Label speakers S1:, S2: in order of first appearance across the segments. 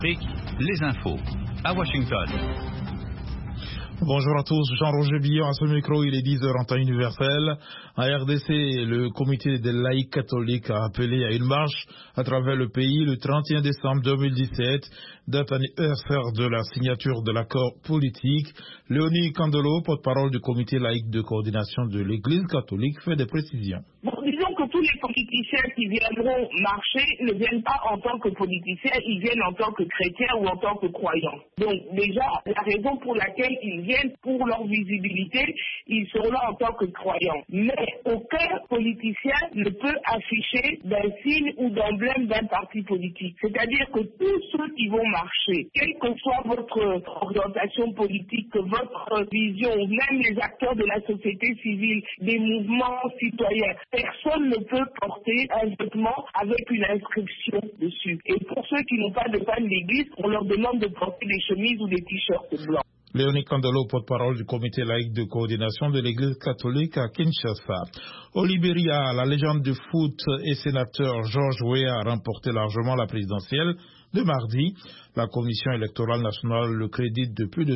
S1: Les infos à Washington.
S2: Bonjour à tous, Jean-Roger Billon à ce micro, il est 10h en temps universel. En RDC, le comité des laïcs catholiques a appelé à une marche à travers le pays le 31 décembre 2017, date anniversaire de la signature de l'accord politique. Léonie Candelo, porte-parole du comité laïque de coordination de l'Église catholique, fait des précisions.
S3: Bon, disons que tous les politiciens qui viendront marcher ne viennent pas en tant que politiciens, ils viennent en tant que chrétiens ou en tant que croyants. Donc déjà, la raison pour laquelle ils viennent, pour leur visibilité, ils seront là en tant que croyants. Mais aucun politicien ne peut afficher d'un signe ou d'emblème d'un parti politique. C'est-à-dire que tous ceux qui vont marcher, quelle que soit votre orientation politique, votre vision, même les acteurs de la société civile, des mouvements citoyens, personne ne peut porter un vêtement avec une inscription dessus. Et pour ceux qui n'ont pas de pain d'église, on leur demande de porter des chemises ou des t-shirts blancs.
S2: Léonie Candelo, porte-parole du comité laïque de coordination de l'Église catholique à Kinshasa. Au Libéria, la légende du foot et sénateur George Weah a remporté largement la présidentielle de mardi. La commission électorale nationale le crédite de plus de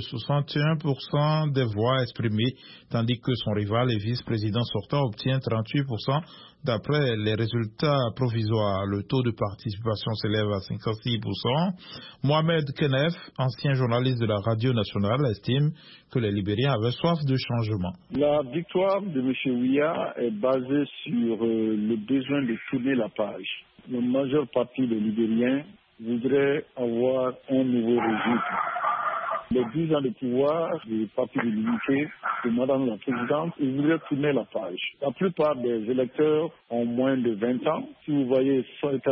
S2: 61% des voix exprimées, tandis que son rival et vice-président sortant obtient 38% d'après les résultats provisoires. Le taux de participation s'élève à 56%. Mohamed Kenef, ancien journaliste de la radio nationale, estime que les Libériens avaient soif de changement.
S4: La victoire de M. Weah est basée sur le besoin de tourner la page. La majeure partie des Libériens voudrait avoir un nouveau régime. Les 10 ans de pouvoir du Parti de l'Unité de Madame la Présidente, ils voudraient tourner la page. La plupart des électeurs ont moins de 20 ans. Si vous voyez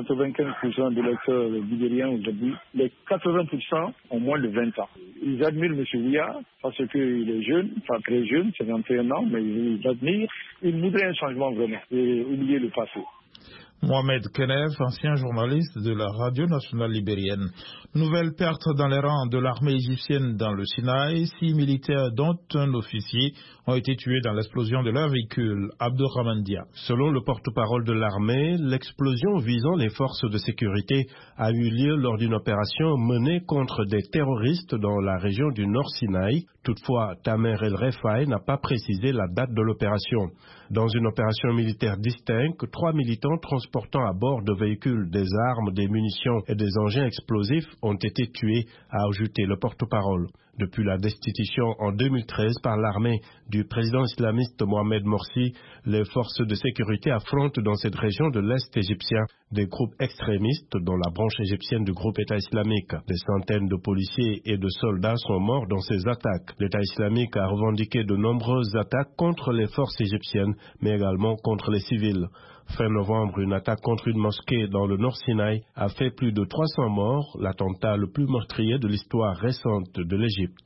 S4: 95% d'électeurs libériens aujourd'hui, les 80% ont moins de 20 ans. Ils admirent M. Weah parce qu'il est jeune, pas très jeune, 51 ans, mais ils l'admirent. Ils voudraient un changement vraiment et oublier le passé.
S2: Mohamed Kenef, ancien journaliste de la radio nationale libérienne. Nouvelle perte dans les rangs de l'armée égyptienne dans le Sinaï. 6 militaires, dont un officier, ont été tués dans l'explosion de leur véhicule. Abdourahmane Dia.
S5: Selon le porte-parole de l'armée, l'explosion visant les forces de sécurité a eu lieu lors d'une opération menée contre des terroristes dans la région du Nord Sinaï. Toutefois, Tamer El Refai n'a pas précisé la date de l'opération. Dans une opération militaire distincte, 3 militants transportant à bord de véhicules des armes, des munitions et des engins explosifs ont été tués, a ajouté le porte-parole. Depuis la destitution en 2013 par l'armée du président islamiste Mohamed Morsi, les forces de sécurité affrontent dans cette région de l'Est égyptien des groupes extrémistes, dont la branche égyptienne du groupe État islamique. Des centaines de policiers et de soldats sont morts dans ces attaques. L'État islamique a revendiqué de nombreuses attaques contre les forces égyptiennes, mais également contre les civils. Fin novembre, une attaque contre une mosquée dans le Nord Sinaï a fait plus de 300 morts, l'attentat le plus meurtrier de l'histoire récente de l'Égypte.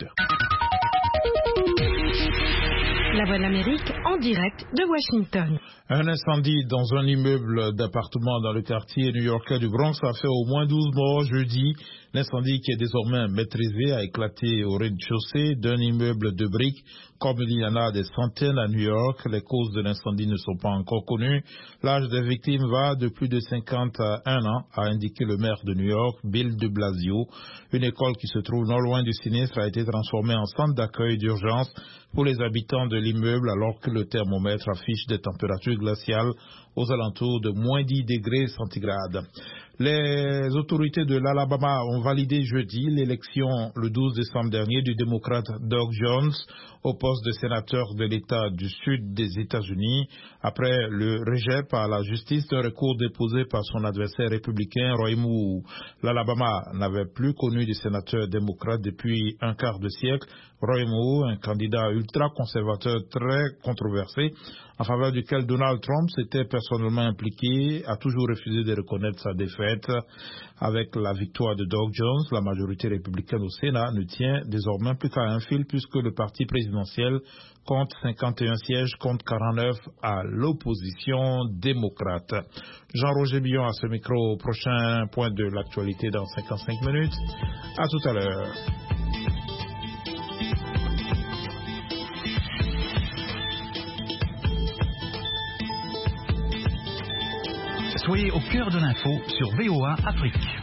S6: La Voix de l'Amérique en direct de Washington.
S2: Un incendie dans un immeuble d'appartement dans le quartier new-yorkais du Bronx a fait au moins 12 morts jeudi. L'incendie, qui est désormais maîtrisé, a éclaté au rez-de-chaussée d'un immeuble de briques. Comme il y en a des centaines à New York, les causes de l'incendie ne sont pas encore connues. L'âge des victimes va de plus de 50 à 1 an, a indiqué le maire de New York, Bill de Blasio. Une école qui se trouve non loin du sinistre a été transformée en centre d'accueil d'urgence pour les habitants de l'immeuble, alors que le thermomètre affiche des températures glaciales aux alentours de moins 10 degrés centigrades. Les autorités de l'Alabama ont validé jeudi l'élection le 12 décembre dernier du démocrate Doug Jones au poste de sénateur de l'État du Sud des États-Unis après le rejet par la justice d'un recours déposé par son adversaire républicain Roy Moore. L'Alabama n'avait plus connu de sénateur démocrate depuis un quart de siècle. Roy Moore, un candidat ultra-conservateur très controversé, en faveur duquel Donald Trump s'était personnellement impliqué, a toujours refusé de reconnaître sa défaite. Avec la victoire de Doug Jones, la majorité républicaine au Sénat ne tient désormais plus qu'à un fil, puisque le parti présidentiel compte 51 sièges contre 49 à l'opposition démocrate. Jean-Roger Billon à ce micro. Prochain point de l'actualité dans 55 minutes. À tout à l'heure.
S1: Soyez au cœur de l'info sur VOA Afrique.